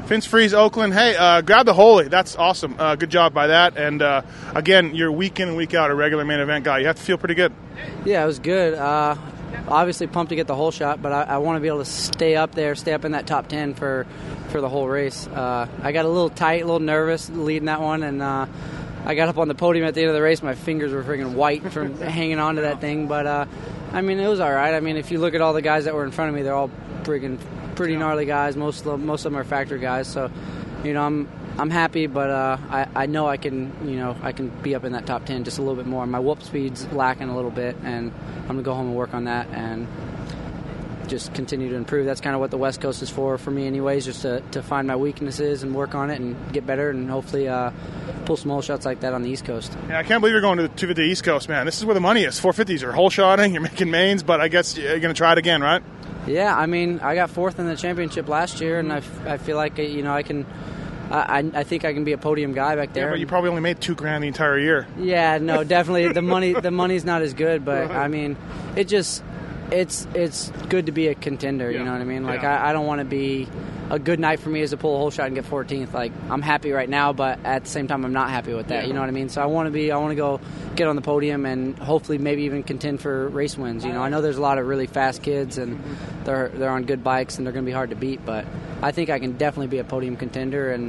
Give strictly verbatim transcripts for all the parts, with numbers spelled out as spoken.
Vince Freeze, Oakland. Hey, uh, grab the Holy. That's awesome. Uh, good job by that. And, uh, again, you're week in and week out a regular main event guy. You have to feel pretty good. Yeah, it was good. Uh, obviously pumped to get the whole shot, but I, I want to be able to stay up there, stay up in that top ten for, for the whole race. Uh, I got a little tight, a little nervous leading that one, and uh, I got up on the podium at the end of the race. My fingers were freaking white from hanging on to that thing. But, uh, I mean, it was all right. I mean, if you look at all the guys that were in front of me, they're all freaking pretty gnarly guys. Most of them, most of them are factory guys. So, you know, I'm I'm happy, but uh, I I know I can you know I can be up in that top ten just a little bit more. My whoop speed's lacking a little bit, and I'm gonna go home and work on that and just continue to improve. That's kind of what the West Coast is for for me, anyways. Just to to find my weaknesses and work on it and get better, and hopefully uh, pull some hole shots like that on the East Coast. Yeah, I can't believe you're going to the two fifty East Coast, man. This is where the money is. four fifties, you're hole shotting, you're making mains, but I guess you're gonna try it again, right? Yeah, I mean, I got fourth in the championship last year, and I, I feel like, you know, I can, I, I think I can be a podium guy back there. Yeah, but you probably only made two grand the entire year. Yeah, no, definitely the money, the money's not as good, but I mean, it just, it's it's good to be a contender. Yeah. You know what I mean? Like Yeah. I, I don't want to be a good night for me is to pull a whole shot and get fourteenth. Like I'm happy right now, but at the same time, I'm not happy with that. Yeah. You know what I mean? So I want to be, I want to go get on the podium and hopefully maybe even contend for race wins. You know, I know there's a lot of really fast kids and they're they're on good bikes and they're going to be hard to beat, but I think I can definitely be a podium contender. And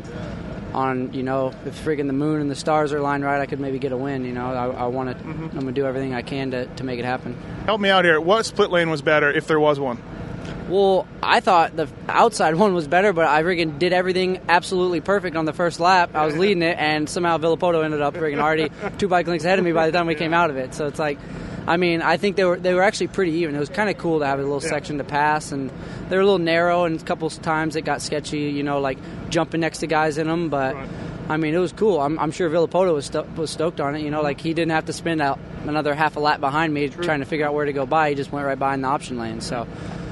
on, you know, if friggin' the moon and the stars are aligned right, I could maybe get a win. You know, I, I want to, mm-hmm. I'm going to do everything I can to, to make it happen. Help me out here. What split lane was better, if there was one? Well, I thought the outside one was better, but I friggin' did everything absolutely perfect on the first lap. I was leading it, and somehow Villapoto ended up friggin' already two bike lengths ahead of me by the time we came out of it. So it's like, I mean, I think they were they were actually pretty even. It was kind of cool to have a little yeah. section to pass, and they were a little narrow, and a couple times it got sketchy, you know, like jumping next to guys in them, but... Right. I mean, it was cool. I'm, I'm sure Villapoto was sto- was stoked on it. You know, like he didn't have to spend out another half a lap behind me True. trying to figure out where to go by. He just went right behind the option lane. So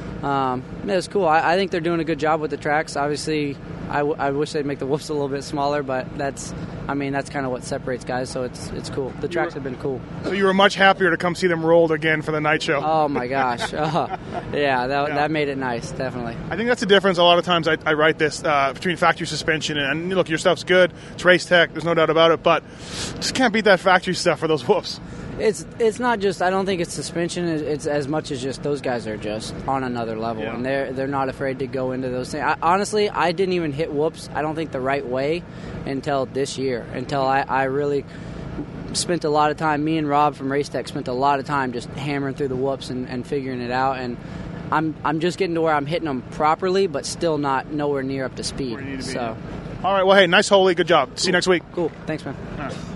um, it was cool. I, I think they're doing a good job with the tracks. Obviously, I, w- I wish they'd make the whoops a little bit smaller, but that's, I mean, that's kind of what separates guys. So it's it's cool. The tracks were, have been cool. So you were much happier to come see them rolled again for the night show. Oh my gosh, uh, yeah, that yeah. that made it nice, definitely. I think that's the difference. A lot of times I, I write this uh, between factory suspension and, and look, your stuff's good. It's race tech. There's no doubt about it, but just can't beat that factory stuff for those whoops. It's it's not just, I don't think it's suspension, it's as much as just those guys are just on another level, yeah. and they're they're not afraid to go into those things. I, honestly, I didn't even hit whoops, I don't think the right way until this year, until I, I really spent a lot of time, me and Rob from Race Tech spent a lot of time just hammering through the whoops and, and figuring it out, and I'm I'm just getting to where I'm hitting them properly, but still not nowhere near up to speed. To so. All right, well, hey, nice Holy, good job. See cool. you next week. Cool, thanks, man. All right.